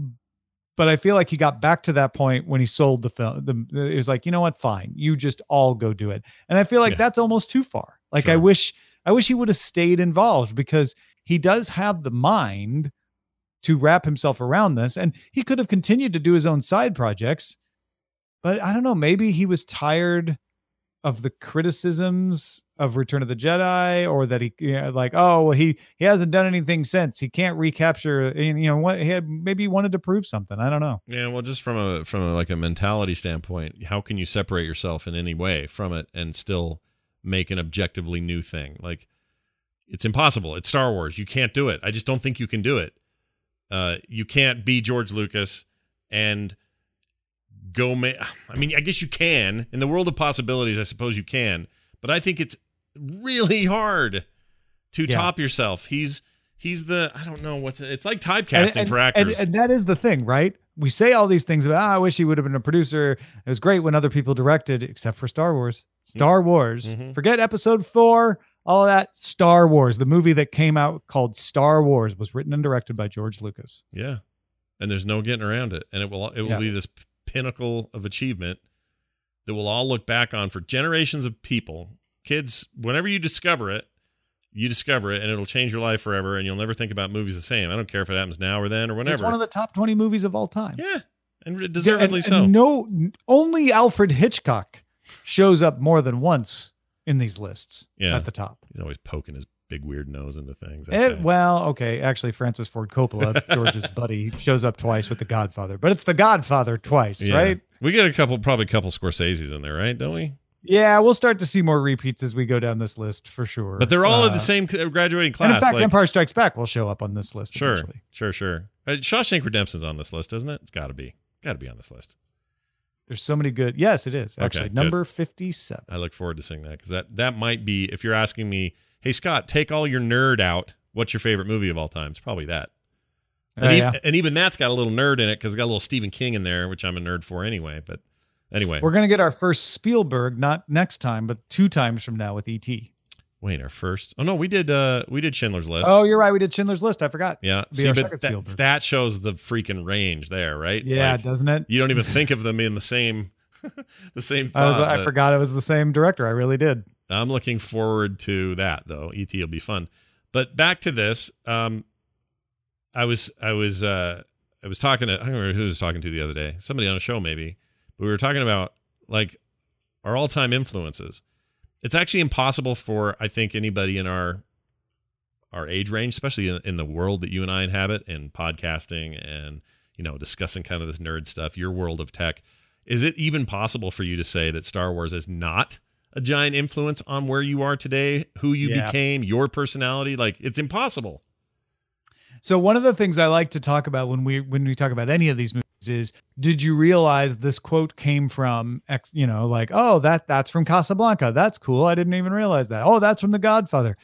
but I feel like he got back to that point when he sold the film. The, it was like, you know what? Fine. You just all go do it. And I feel like Yeah. that's almost too far. Like Sure. I wish, I wish he would have stayed involved because he does have the mind to wrap himself around this. And he could have continued to do his own side projects, but I don't know, maybe he was tired of the criticisms of Return of the Jedi, or that he, you know, like, oh, well, he, he hasn't done anything since. He can't recapture, and you know what, he had, maybe he wanted to prove something. I don't know. Yeah, well, just from a from a, like a mentality standpoint, how can you separate yourself in any way from it and still make an objectively new thing? Like, it's impossible. It's Star Wars. You can't do it. I just don't think you can do it. Uh, you can't be George Lucas and go make. I mean, I guess you can. In the world of possibilities, I suppose you can. But I think it's really hard to Yeah. top yourself. He's he's the I don't know what's it's like typecasting And- and- for actors. And, and that is the thing, right? We say all these things about, ah, I wish he would have been a producer. It was great when other people directed, except for Star Wars. Star Wars. Mhm. Forget episode four, all of that. Star Wars, the movie that came out called Star Wars, was written and directed by George Lucas. Yeah. And there's no getting around it. And it will it will Yeah. be this pinnacle of achievement that we'll all look back on for generations of people. Kids, whenever you discover it, you discover it and it'll change your life forever and you'll never think about movies the same. I don't care if it happens now or then or whenever. It's one of the top twenty movies of all time. yeah. And deservedly And- so. and no, only Alfred Hitchcock shows up more than once in these lists Yeah. at the top. He's always poking his big weird nose into things. that It, guy. well, okay. Actually, Francis Ford Coppola, George's buddy, shows up twice with The Godfather, but it's The Godfather twice, Yeah. right? We get a couple, probably a couple Scorsese's in there, right? Don't we? Yeah, we'll start to see more repeats as we go down this list for sure. But they're all Uh, of the same graduating And class. in fact, like, Empire Strikes Back will show up on this list. sure, eventually. sure, sure. Uh, Shawshank Redemption's on this list, isn't it? It's got to be. Got to be on this list. There's so many good. Yes, it is actually good. number fifty-seven. I look forward to seeing that because that, that might be, if you're asking me, hey, Scott, take all your nerd out. What's your favorite movie of all time? It's probably that. And, Oh, even, yeah. and even that's got a little nerd in it because it's got a little Stephen King in there, which I'm a nerd for anyway. But anyway, We're gonna get our first Spielberg, not next time, but two times from now with E T. wait, our first. Oh no, we did. Uh, we did Schindler's List. Oh, you're right. We did Schindler's List. I forgot. Yeah. Be See, our but second that, Spielberg. that shows the freaking range there, right? Yeah, Like, doesn't it? you don't even think of them in the same, the same I, was, thought. I but forgot it was the same director. I really did. I'm looking forward to that though. E T will be fun. But back to this. Um, I was, I was, uh, I was talking to. I don't remember who I was talking to the other day. Somebody on a show maybe. But we were talking about like our all-time influences. It's actually impossible for, I think, anybody in our our age range, especially in, in the world that you and I inhabit, in podcasting and, you know, discussing kind of this nerd stuff, your world of tech. Is it even possible for you to say that Star Wars is not a giant influence on where you are today, who you Yeah. became, your personality? Like, it's impossible. So one of the things I like to talk about when we when we talk about any of these movies is, did you realize this quote came from X, you know, like, oh, that that's from Casablanca. That's cool. I didn't even realize that. Oh, that's from The Godfather.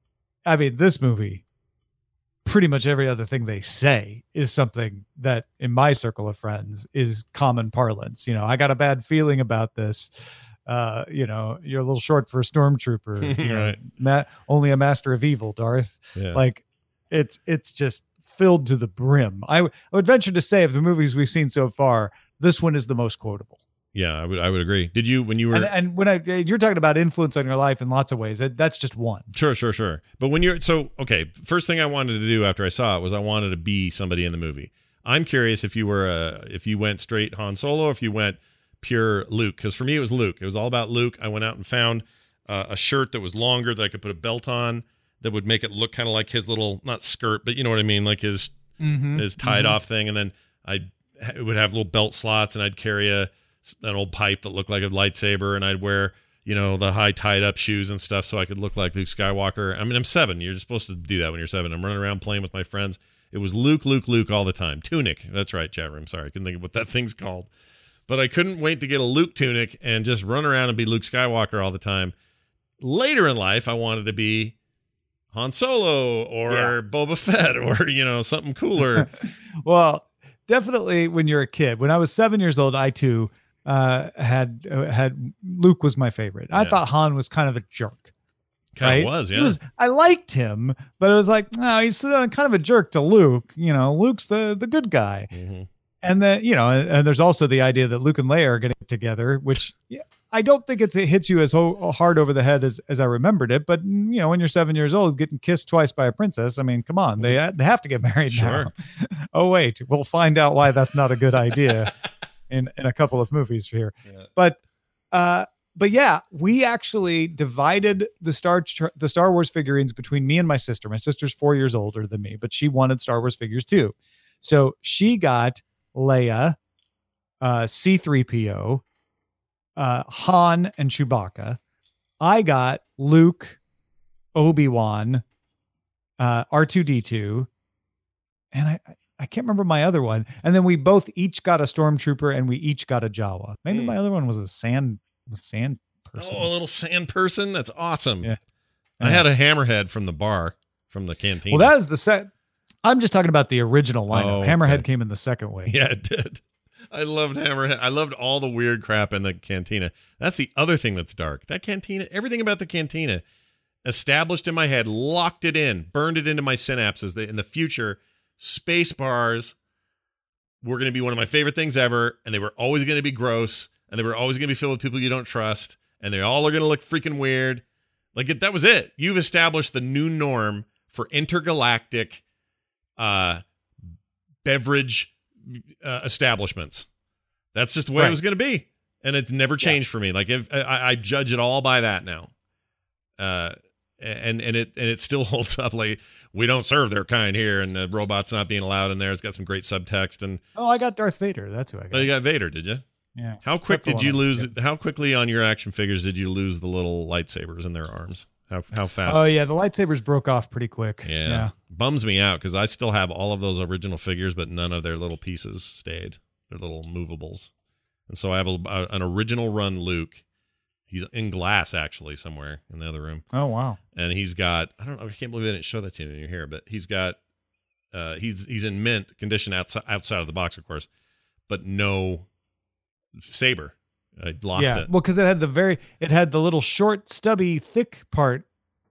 I mean, this movie, pretty much every other thing they say is something that in my circle of friends is common parlance. You know, I got a bad feeling about this. Uh, you know, you're a little short for a stormtrooper. You know, Right. ma- only a master of evil, Darth. Yeah. Like, it's it's just filled to the brim. I, w- I would venture to say, of the movies we've seen so far, this one is the most quotable. yeah, I would I would agree. Did you, when you were... And, and when I you're talking about influence on your life in lots of ways, that, that's just one. Sure, sure, sure. But when you're... So, okay, first thing I wanted to do after I saw it was I wanted to be somebody in the movie. I'm curious if you were, uh, if you went straight Han Solo, or if you went pure Luke. Because for me, it was Luke. It was all about Luke. I went out and found uh, a shirt that was longer that I could put a belt on that would make it look kind of like his little, not skirt, but you know what I mean? Like his, Mm-hmm. his tied off thing. And then I would have little belt slots, and I'd carry a, an old pipe that looked like a lightsaber, and I'd wear, you know, the high tied up shoes and stuff so I could look like Luke Skywalker. I mean, I'm seven. You're supposed to do that when you're seven. I'm running around playing with my friends. It was Luke, Luke, Luke all the time. Tunic. That's right, chat room. Sorry, I couldn't think of what that thing's called. But I couldn't wait to get a Luke tunic and just run around and be Luke Skywalker all the time. Later in life, I wanted to be Han Solo or Yeah. Boba Fett or, you know, something cooler. Well, definitely when you're a kid. When I was seven years old, I too uh, had uh, had Luke was my favorite. I Yeah. thought Han was kind of a jerk. Kind right? of was, He yeah. was, I liked him, but it was like, no, he's uh, kind of a jerk to Luke. You know, Luke's the the good guy. hmm And then, you know, and, and there's also the idea that Luke and Leia are getting together, which yeah, I don't think it's, it hits you as ho- hard over the head as, as I remembered it. But, you know, when you're seven years old, getting kissed twice by a princess, I mean, come on, they, they have to get married Sure. now. Oh, wait, we'll find out why that's not a good idea in, in a couple of movies here. Yeah. But, uh, but yeah, we actually divided the Star the Star Wars figurines between me and my sister. My sister's four years older than me, but she wanted Star Wars figures too. So she got Leia, uh, C three P O, uh, Han, and Chewbacca. I got Luke, Obi-Wan, uh, R two D two, and I I can't remember my other one. And then we both each got a stormtrooper, and we each got a Jawa. Maybe Mm. my other one was a sand a sand person. Oh, a little sand person? That's awesome. Yeah. I Yeah. had a hammerhead from the bar, from the canteen. Well, that is the set. I'm just talking about the original lineup. Oh, Hammerhead okay. came in the second wave. Yeah, it did. I loved Hammerhead. I loved all the weird crap in the cantina. That's the other thing that's dark. That cantina, everything about the cantina, established in my head, locked it in, burned it into my synapses. That in the future, space bars were going to be one of my favorite things ever, and they were always going to be gross, and they were always going to be filled with people you don't trust, and they all are going to look freaking weird. Like it, that was it. You've established the new norm for intergalactic uh, beverage uh, establishments. That's just the way Right. it was going to be, and it's never changed for me. Like if I, I judge it all by that now, uh, and and it and it still holds up. Like we don't serve their kind here, and the robot's not being allowed in there. It's got some great subtext, and Oh, I got Darth Vader. That's who I oh, got. you got Vader, did you? Yeah. How quick That's the did one you I lose? get. How quickly on your action figures did you lose the little lightsabers in their arms? How how fast? Oh yeah, the lightsabers broke off pretty quick. Yeah. Yeah. Bums me out because I still have all of those original figures, but none of their little pieces stayed. Their little movables. And so I have a, a- an original run Luke. He's in glass, actually, somewhere in the other room. Oh wow. And he's got, I don't know, I can't believe I didn't show that to you in your hair, but he's got, uh, he's he's in mint condition outside, outside of the box, of course, but no saber. I lost yeah. it. Well, because it had the very, it had the little short, stubby, thick part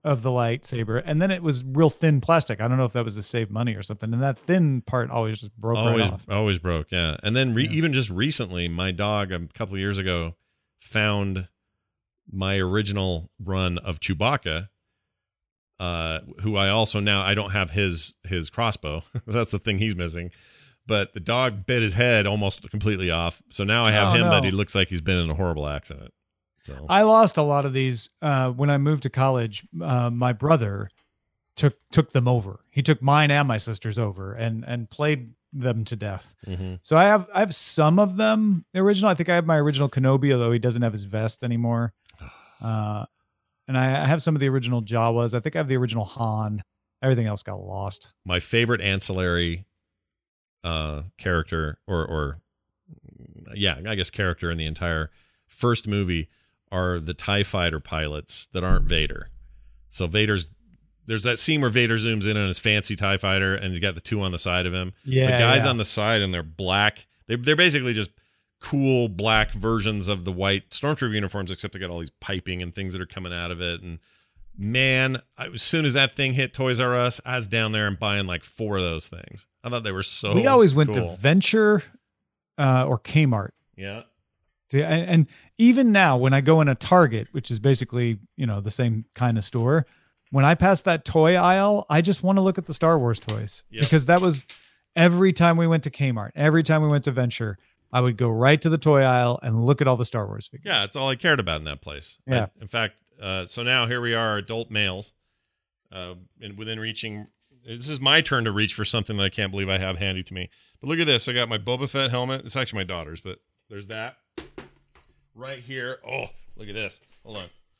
of the lightsaber, and then it was real thin plastic. I don't know if that was to save money or something. And that thin part always just broke always, right off. always broke. Yeah. And then re- Yeah. even just recently, my dog a couple of years ago found my original run of Chewbacca, uh, who I also now I don't have his his crossbow. That's the thing he's missing. But the dog bit his head almost completely off. So now I have Oh, him no. that he looks like he's been in a horrible accident. So I lost a lot of these uh, when I moved to college. Uh, my brother took took them over. He took mine and my sister's over and and played them to death. mhm. So I have I have some of them the original. I think I have my original Kenobi, although he doesn't have his vest anymore. Uh, and I, I have some of the original Jawas. I think I have the original Han. Everything else got lost. my favorite ancillary uh, character, or or yeah, I guess character in the entire first movie are the TIE fighter pilots that aren't Vader. So Vader's there's that scene where Vader zooms in on his fancy TIE fighter, and he's got the two on the side of him. Yeah, the guys yeah. on the side, and they're black. They they're basically just cool black versions of the white stormtrooper uniforms, except they got all these piping and things that are coming out of it. And man, I, as soon as that thing hit Toys R Us, I was down there and buying like four of those things. I thought they were so. we always went cool. to Venture uh, or Kmart. Yeah. To- And, and even now, when I go in a Target, which is basically, you know, the same kind of store, when I pass that toy aisle, I just want to look at the Star Wars toys. Yep. Because that was every time we went to Kmart, every time we went to Venture, I would go right to the toy aisle and look at all the Star Wars figures. Yeah, it's all I cared about in that place. Yeah. I- in fact, uh, so now here we are, adult males, uh, and within reaching. This is my turn to reach for something that I can't believe I have handy to me. But look at this. I got my Boba Fett helmet. It's actually my daughter's, but there's that right here. Oh, look at this. Hold on.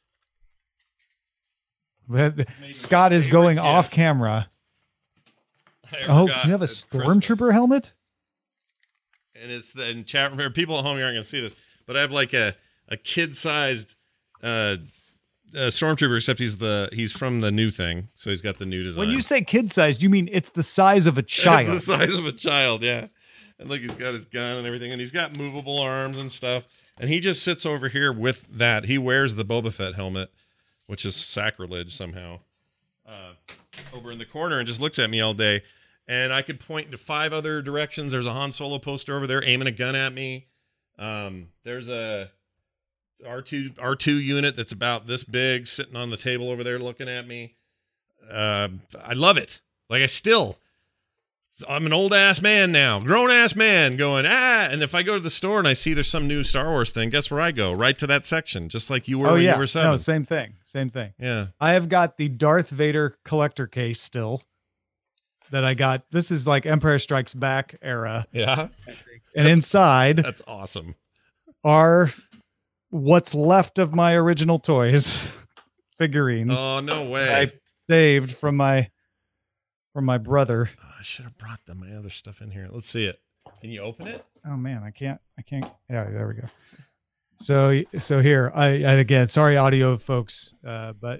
But my Scott is favorite going gift. off camera. I Oh, forgot do you have a it's stormtrooper Christmas. helmet? And it's the in chat room. People at home aren't going to see this, but I have like a a kid sized uh, uh, stormtrooper. Except he's the he's from the new thing, so he's got the new design. When you say kid sized, you mean it's the size of a child. It's the size of a child, yeah. And look, he's got his gun and everything, and he's got movable arms and stuff. And he just sits over here with that. He wears the Boba Fett helmet, which is sacrilege somehow, uh, over in the corner, and just looks at me all day. And I could point to five other directions. There's a Han Solo poster over there aiming a gun at me. Um, there's a R two R two unit that's about this big sitting on the table over there looking at me. Uh, I love it. Like I still, I'm an old ass man now, grown ass man going, ah. And if I go to the store and I see there's some new Star Wars thing, guess where I go? Right to that section, just like you were Oh when yeah, you were seven. no, same thing, same thing. Yeah. I have got the Darth Vader collector case still that I got. This is like Empire Strikes Back era. Yeah. And inside That's awesome. are what's left of my original toys, figurines Oh, no way. I saved from my from my brother. Oh, I should have brought them, my other stuff in here. Let's see it. Can you open it? Oh man, I can't I can't yeah, there we go. So so here, I, I again, sorry audio folks, uh, but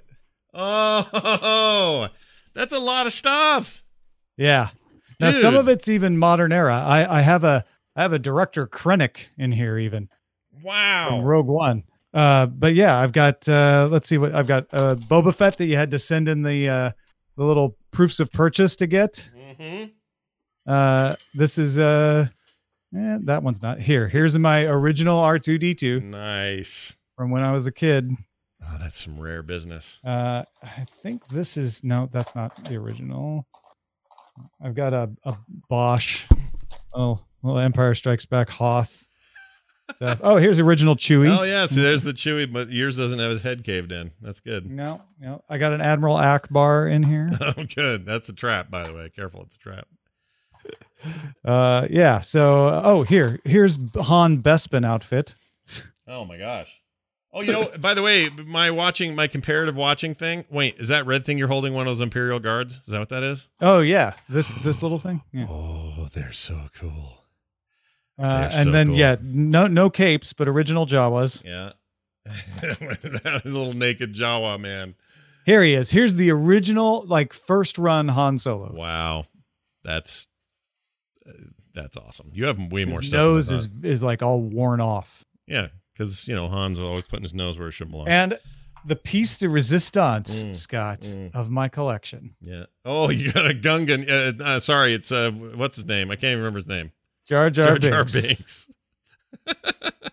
Oh, that's a lot of stuff. yeah. Now some Dude. of it's even modern era. I I have a I have a director Krennic in here even. From Wow. Rogue One. Uh, but yeah, I've got uh, let's see what I've got. Uh, Boba Fett that you had to send in the uh, the little proofs of purchase to get. Mm-hmm. Uh, this is uh, eh, that one's not here. Here's my original R two D two Nice. from when I was a kid. Oh, that's some rare business. Uh, I think this is no, that's not the original. I've got a, a Bosch. Oh, well, Empire Strikes Back Hoth. stuff. Oh, here's original Chewie. Oh, yeah. See, there's the Chewie, but yours doesn't have his head caved in. That's good. No, no. I got an Admiral Akbar in here. Oh, good. That's a trap, by the way. Careful. It's a trap. Uh, yeah. So, uh, oh, here, here's Han Bespin outfit. Oh, my gosh. Oh, you know, by the way, my watching, my comparative watching thing. Wait, is that red thing you're holding one of those Imperial Guards? Is that what that is? Oh yeah, this this little thing. Yeah. Oh, they're so cool. Uh, They're and so then cool. yeah, no no capes, but original Jawas. Yeah. That is a little naked Jawa, man. Here he is. Here's the original, like first run Han Solo. Wow. That's uh, that's awesome. You have way more His stuff. than I nose is thought. is like all worn off. Yeah, because you know Han's always putting his nose where it shouldn't belong. And the piece de resistance, Mm, Scott, mm. of my collection. Yeah. Oh, you got a Gungan. Uh, uh, sorry, it's uh, what's his name? I can't even remember his name. Jar Jar, Jar Jar Binks. Binks.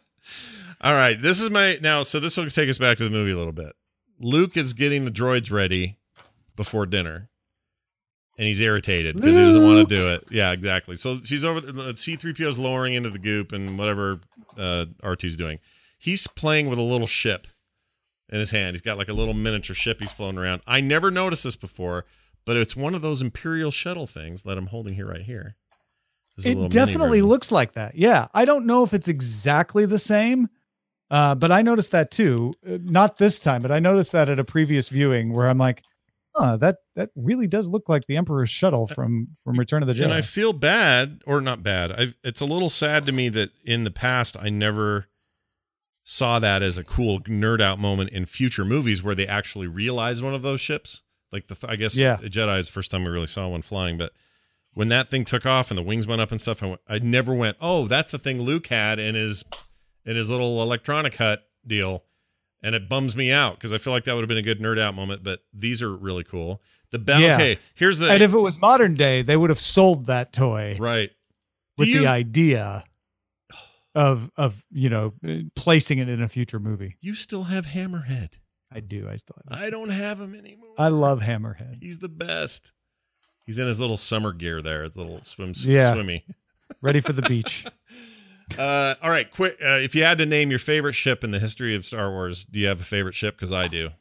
All right, this is my now. So this will take us back to the movie a little bit. Luke is getting the droids ready before dinner, and he's irritated because he doesn't want to do it. Yeah, exactly. So she's over. C three P O is lowering into the goop and whatever uh, R two's doing. He's playing with a little ship in his hand. He's got like a little miniature ship he's flown around. I never noticed this before, but it's one of those Imperial shuttle things that I'm holding here right here. This is a little It mini definitely version. looks like that. Yeah. I don't know if it's exactly the same, uh, but I noticed that too. Uh, Not this time, but I noticed that at a previous viewing where I'm like, huh, that, that really does look like the Emperor's shuttle from, from Return of the Jedi. And I feel bad, or not bad. I it's a little sad to me that in the past I never saw that as a cool nerd out moment in future movies where they actually realized one of those ships. Like the I guess Yeah. Jedi is the first time we really saw one flying, but when that thing took off and the wings went up and stuff, I, went, I never went, oh, that's the thing Luke had in his in his little electronic hut deal. And it bums me out because I feel like that would have been a good nerd out moment. But these are really cool. The ba- Yeah. okay, here's the And if it was modern day, they would have sold that toy right. with Do you, the idea of, of, you know, uh, placing it in a future movie. you still have Hammerhead. I do. I still have it. I don't have him anymore. I love Hammerhead. He's the best. He's in his little summer gear there, his little swim Yeah. swimmy. Ready for the beach. Uh, all right, quick. Uh, if you had to name your favorite ship in the history of Star Wars, do you have a favorite ship? Because I do.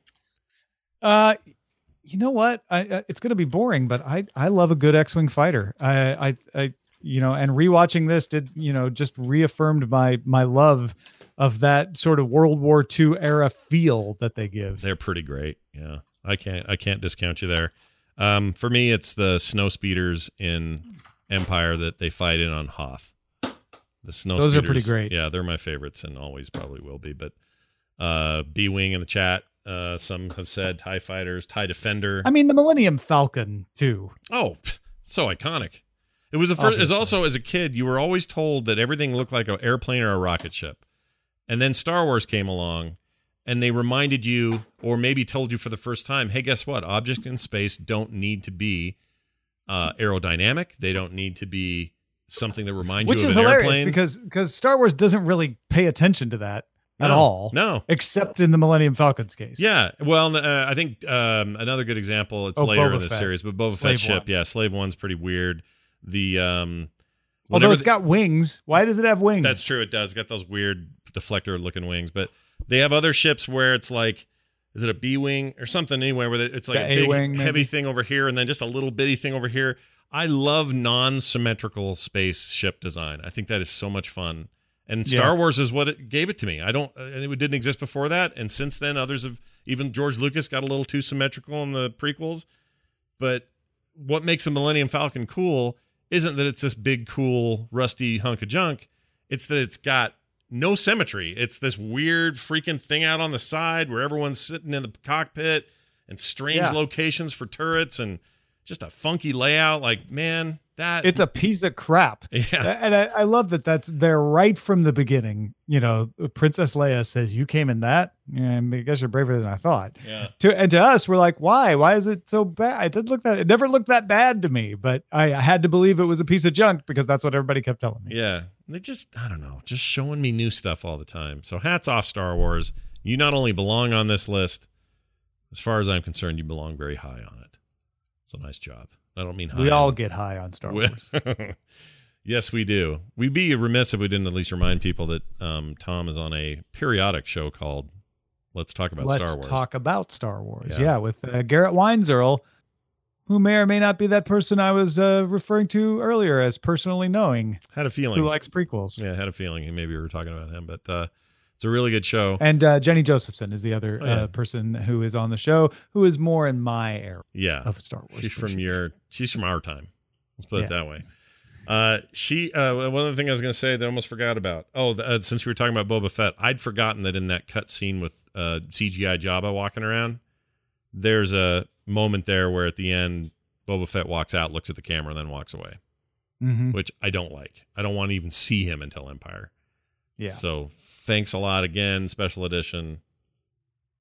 Uh, you know what? I, I it's gonna be boring, but I I love a good X-wing fighter. I I I you know, and rewatching this did you know just reaffirmed my my love of that sort of World War Two era feel that they give. They're pretty great. Yeah, I can't I can't discount you there. Um, for me, it's the snow speeders in Empire that they fight in on Hoth. The snow Those are speeders, pretty great. Yeah, they're my favorites and always probably will be. But uh, B-Wing in the chat. Uh, some have said TIE fighters, TIE Defender. I mean, the Millennium Falcon too. Oh, pff, so iconic. It was the first. It was Obviously. also as a kid, you were always told that everything looked like an airplane or a rocket ship, and then Star Wars came along, and they reminded you, or maybe told you for the first time, hey, guess what? Objects in space don't need to be uh, aerodynamic. They don't need to be something that reminds Which you is of an hilarious airplane. because because Star Wars doesn't really pay attention to that at No, all. No. Except in the Millennium Falcon's case. Yeah, well, uh, I think um, another good example. It's Oh, later Boba in the Fett. series, but Boba Slave Fett ship, One. yeah, Slave One's pretty weird. The um, Although whenever it's the- got wings. Why does it have wings? That's true. It does. It's got those weird deflector looking wings, but they have other ships where it's like, is it a B wing or something anyway, where it's like The a big A-wing, heavy maybe? thing over here and then just a little bitty thing over here. I love non-symmetrical spaceship design. I think that is so much fun. And Star Yeah. Wars is what it gave it to me. I don't, uh, and it didn't exist before that. And since then, others have, even George Lucas got a little too symmetrical in the prequels. But what makes the Millennium Falcon cool isn't that it's this big, cool, rusty hunk of junk. It's that it's got no symmetry. It's this weird freaking thing out on the side where everyone's sitting in the cockpit and strange Yeah. locations for turrets and just a funky layout. Like, man, that's It's a piece of crap. yeah. And I, I love that that's there right from the beginning. You know, Princess Leia says, "You came in that? Yeah, I guess you're braver than I thought." Yeah. To and to us, we're like, "Why? Why is it so bad?" It didn't look that. It never looked that bad to me, but I, I had to believe it was a piece of junk because that's what everybody kept telling me. Yeah. They just, I don't know, just showing me new stuff all the time. So hats off, Star Wars. You not only belong on this list, as far as I'm concerned, you belong very high on it. So nice job. I don't mean high. We all on- get high on Star We- Wars. Yes, we do. We'd be remiss if we didn't at least remind people that um, Tom is on a periodic show called Let's Talk About Let's Star Wars. talk about Star Wars. Yeah. Yeah, with uh, Garrett Weinzierl, who may or may not be that person I was uh, referring to earlier as personally knowing Had a feeling. who likes prequels. Yeah, had a feeling. Maybe we were talking about him, but uh, it's a really good show. And uh, Jenny Josephson is the other Oh, yeah. uh, person who is on the show, who is more in my era Yeah. of Star Wars. She's from your, she's from our time. Let's put it Yeah. that way. Uh, she, uh, one of the things I was going to say that I almost forgot about. Oh, the, uh, since we were talking about Boba Fett, I'd forgotten that in that cut scene with uh, C G I Jabba walking around, there's a moment there where at the end, Boba Fett walks out, looks at the camera, and then walks away, Mhm. which I don't like. I don't want to even see him until Empire. Yeah. So thanks a lot again, special edition.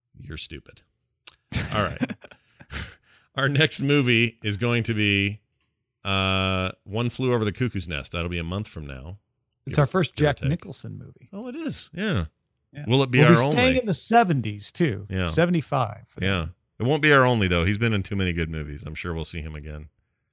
you're stupid. All right. Our next movie is going to be uh, One Flew Over the Cuckoo's Nest. That'll be a month from now. It's Give our it- first give or Jack take. Nicholson movie. Oh, it is. Yeah. Yeah. Will it be we'll our be staying only? in the seventies too. Yeah. seventy-five. for that. Yeah. It won't be our only, though. He's been in too many good movies. I'm sure we'll see him again,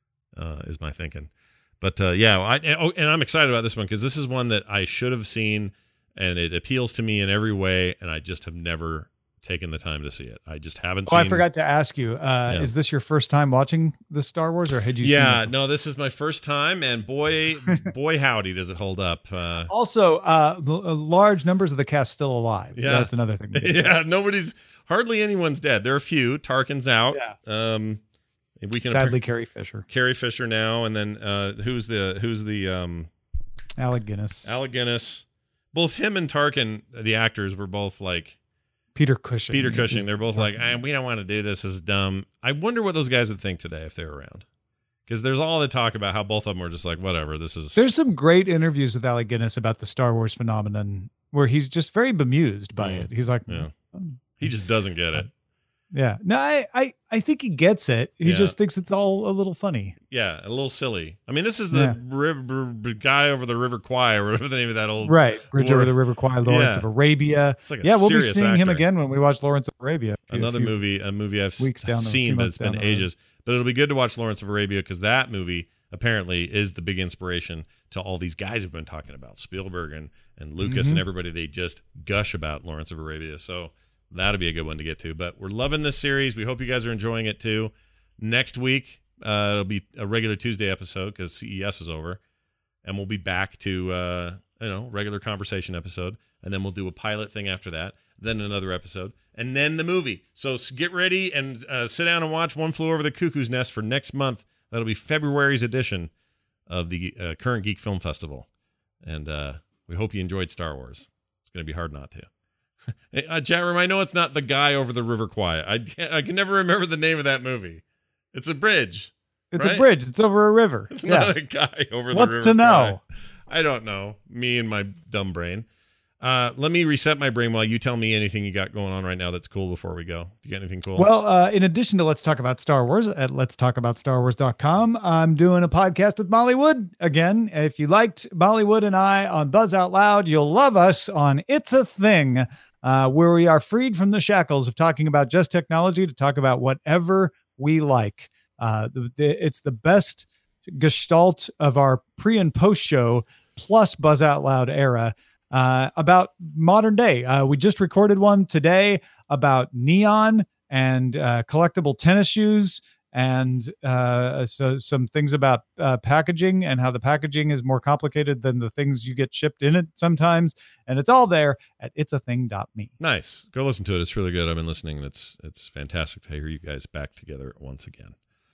uh, is my thinking. But uh, yeah, I, and, oh, and I'm excited about this one because this is one that I should have seen, and it appeals to me in every way, and I just have never taken the time to see it. I just haven't Oh, seen I forgot to ask you. Uh, Yeah. Is this your first time watching the Star Wars, or had you? Yeah, Seen it? no, this is my first time, and boy, boy, howdy, does it hold up. Uh, Also, uh, l- uh, large numbers of the cast still alive. So Yeah. that's another thing. to get to. yeah, nobody's, hardly anyone's dead. There are a few. Tarkin's out. Yeah. Um, we can Sadly, Carrie Fisher, Carrie Fisher now, and then uh, who's the who's the um, Alec Guinness, Alec Guinness. Both him and Tarkin, the actors, were both like Peter Cushing. Peter Cushing. is- They're both like, eh, we don't want to do this. This is dumb. I wonder what those guys would think today if they were around. Because there's all the talk about how both of them are just like, whatever, this is. There's some great interviews with Alec Guinness about the Star Wars phenomenon, where he's just very bemused by Yeah. it. He's like, Yeah. "Oh, He just doesn't get it. yeah, no, I, I, I think he gets it. He Yeah. just thinks it's all a little funny. Yeah, a little silly. I mean, this is the Yeah. river, guy over the River Kwai, or whatever the name of that old. Right, Bridge War- over the River Kwai, Lawrence Yeah. of Arabia. It's like a Yeah, we'll be serious seeing him actor. again when we watch Lawrence of Arabia. A few- Another few- movie, a movie I've weeks down the- seen, few but months it's been down the road. ages. But it'll be good to watch Lawrence of Arabia because that movie apparently is the big inspiration to all these guys who've been talking about Spielberg and, and Lucas Mhm. and everybody. They just gush about Lawrence of Arabia. So that'll be a good one to get to. But we're loving this series. We hope you guys are enjoying it too. Next week, uh, it'll be a regular Tuesday episode because C E S is over. And we'll be back to, uh, you know, regular conversation episode. And then we'll do a pilot thing after that. Then another episode. And then the movie. So s- get ready and uh, sit down and watch One Flew Over the Cuckoo's Nest for next month. That'll be February's edition of the uh, Current Geek Film Festival. And uh, we hope you enjoyed Star Wars. It's going to be hard not to. Hey, uh, chat room, I know it's not The Guy Over the River Kwai. I, can't- I can never remember the name of that movie. It's a bridge. It's right? a bridge. It's over a river. It's yeah. not a guy over the What's river. to know? Kwai. I don't know. Me and my dumb brain. Uh, let me reset my brain while you tell me anything you got going on right now that's cool before we go. You got anything cool? Well, uh, in addition to Let's Talk About Star Wars at let's talk about star wars dot com, I'm doing a podcast with Molly Wood again. If you liked Molly Wood and I on Buzz Out Loud, you'll love us on It's a Thing, uh, where we are freed from the shackles of talking about just technology to talk about whatever we like. Uh, the, the, it's the best gestalt of our pre and post show plus Buzz Out Loud era. Uh, about modern day. Uh, we just recorded one today about neon and uh, collectible tennis shoes, and uh, so some things about uh, packaging and how the packaging is more complicated than the things you get shipped in it sometimes. And it's all there at its a thing dot me. Nice. Go listen to it. It's really good. I've been listening. And it's it's fantastic to hear you guys back together once again.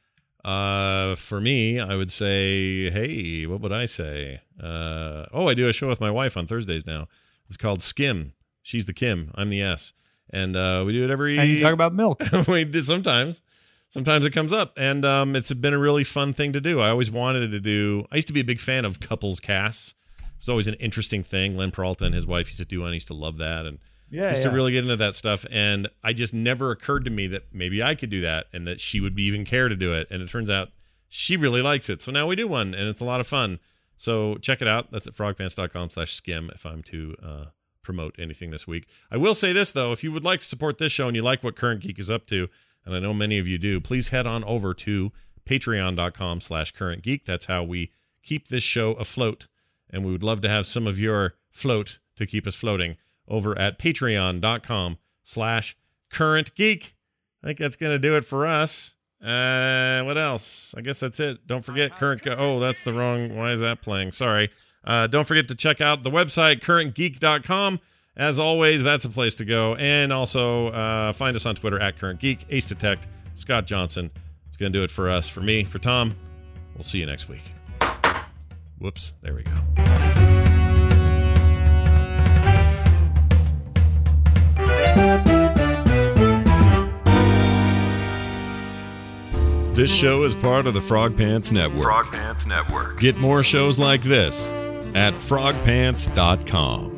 Uh, for me, I would say, hey, what would I say? Uh, oh, I do a show with my wife on Thursdays now. It's called Skim. She's the Kim. I'm the S. And uh, we do it every. And you talk about milk. we do sometimes. Sometimes it comes up, and um, it's been a really fun thing to do. I always wanted to do. I used to be a big fan of couples casts. It's always an interesting thing. Len Peralta and his wife used to do one. I used to love that, and Yeah, used yeah. to really get into that stuff. And I just never occurred to me that maybe I could do that, and that she would even care to do it. And it turns out she really likes it. So now we do one, and it's a lot of fun. So check it out. That's at frogpants dot com slash skim if I'm to uh, promote anything this week. I will say this, though. If you would like to support this show and you like what Current Geek is up to, and I know many of you do, please head on over to patreon dot com slash current geek. That's how we keep this show afloat. And we would love to have some of your float to keep us floating over at patreon dot com slash current geek. I think that's going to do it for us. Uh, what else? I guess that's it. Don't forget current. Go- oh, that's the wrong. Why is that playing? Sorry. Uh, don't forget to check out the website current geek dot com. As always, that's a place to go. And also uh, find us on Twitter at current geek. Ace Detect, Scott Johnson. It's going to do it for us. For me, for Tom. We'll see you next week. Whoops. There we go. This show is part of the Frog Pants Network. Frog Pants Network. Get more shows like this at frog pants dot com.